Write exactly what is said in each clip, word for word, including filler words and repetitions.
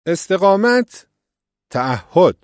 استقامت، تعهد.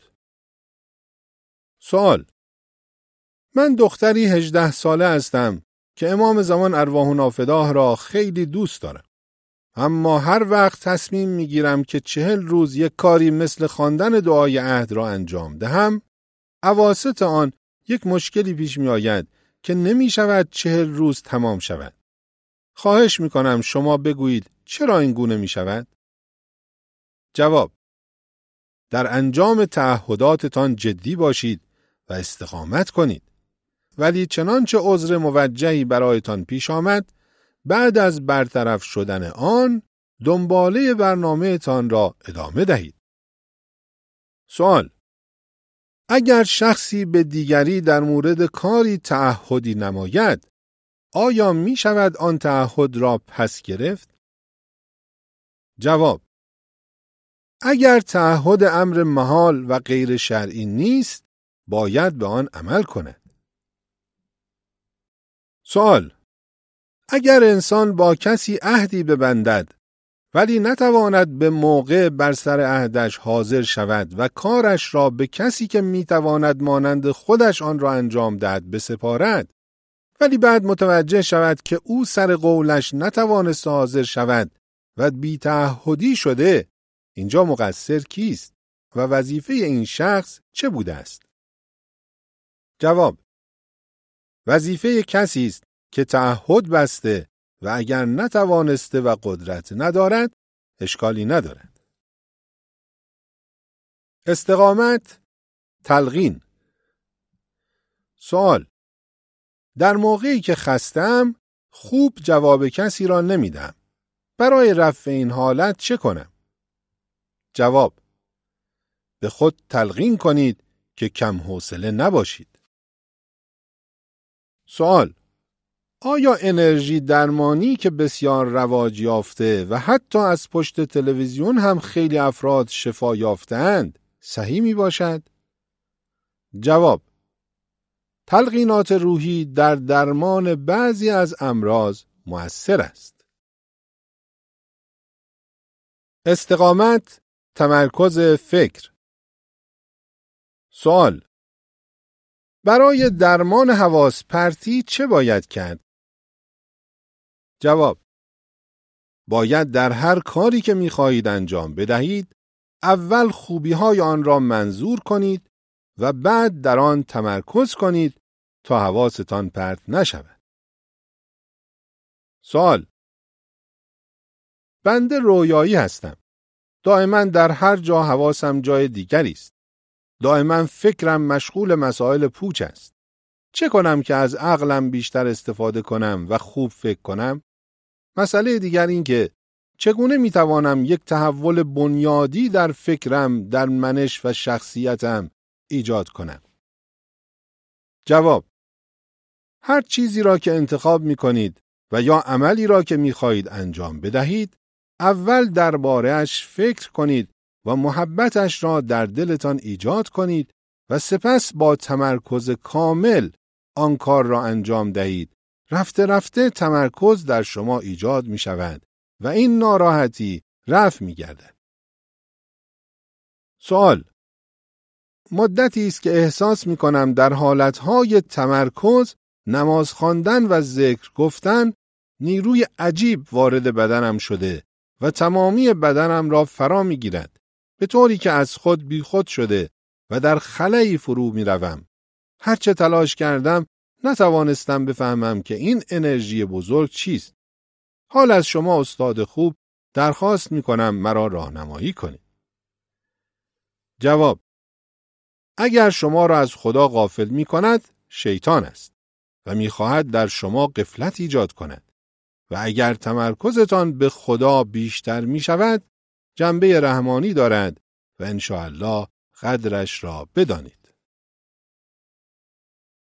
سوال: من دختری هجده ساله هستم که امام زمان ارواح نافداه را خیلی دوست دارم. اما هر وقت تصمیم میگیرم که چهل روز یک کاری مثل خواندن دعای عهد را انجام دهم، اواسط آن یک مشکلی پیش می آید که نمی شود چهل روز تمام شود. خواهش می کنم شما بگویید چرا این گونه می شود؟ جواب: در انجام تعهداتتان جدی باشید و استقامت کنید. ولی چنانچه عذر موجهی برایتان پیش آمد، بعد از برطرف شدن آن دنباله برنامه تان را ادامه دهید. سوال: اگر شخصی به دیگری در مورد کاری تعهدی نماید، آیا می شود آن تعهد را پس گرفت؟ جواب: اگر تعهد امر محال و غیر شرعی نیست، باید به آن عمل کند. سوال: اگر انسان با کسی عهدی ببندد ولی نتواند به موقع بر سر عهدش حاضر شود و کارش را به کسی که میتواند مانند خودش آن را انجام دهد بسپارد، ولی بعد متوجه شود که او سر قولش نتوانست حاضر شود و بی‌تعهدی شده، اینجا مقصر کیست و وظیفه این شخص چه بوده است؟ جواب: وظیفه کسی است که تعهد بسته و اگر نتوانسته و قدرت ندارد، اشکالی ندارد. استقامت، تلقین. سوال: در موقعی که خستم خوب جواب کسی را نمیدم. برای رفع این حالت چه کنم؟ جواب: به خود تلقین کنید که کم حوصله نباشید. سوال: آیا انرژی درمانی که بسیار رواج یافته و حتی از پشت تلویزیون هم خیلی افراد شفا یافتند صحیح می باشد؟ جواب: تلقینات روحی در درمان بعضی از امراض مؤثر است. استقامت، تمرکز فکر. سوال: برای درمان حواس پرتی چه باید کرد؟ جواب: باید در هر کاری که می‌خواهید انجام بدهید، اول خوبی‌های آن را منظور کنید و بعد در آن تمرکز کنید تا حواستان پرت نشود. سوال: بنده رویایی هستم. دائما در هر جا حواسم جای دیگری است. دائما فکرم مشغول مسائل پوچ است. چه کنم که از عقلم بیشتر استفاده کنم و خوب فکر کنم؟ مسئله دیگر این که چگونه میتوانم یک تحول بنیادی در فکرم، در منش و شخصیتم ایجاد کنم؟ جواب: هر چیزی را که انتخاب میکنید و یا عملی را که میخواهید انجام بدهید، اول درباره‌اش فکر کنید و محبتش را در دلتان ایجاد کنید و سپس با تمرکز کامل آن کار را انجام دهید. رفته رفته تمرکز در شما ایجاد می شود و این ناراحتی رفع می گردد. سوال: مدتی است که احساس می کنم در حالتهای تمرکز، نماز خواندن و ذکر گفتن نیروی عجیب وارد بدنم شده و تمامی بدنم را فرا می گیرد، به طوری که از خود بی خود شده و در خلایی فرو می روم. هرچه تلاش کردم نتوانستم بفهمم که این انرژی بزرگ چیست. حال از شما استاد خوب درخواست می کنم مرا راهنمایی کنید. جواب: اگر شما را از خدا غافل می کند، شیطان است و می خواهد در شما غفلت ایجاد کند و اگر تمرکزتان به خدا بیشتر می شود، جنبه رحمانی دارد و انشاءالله قدرش را بدانید.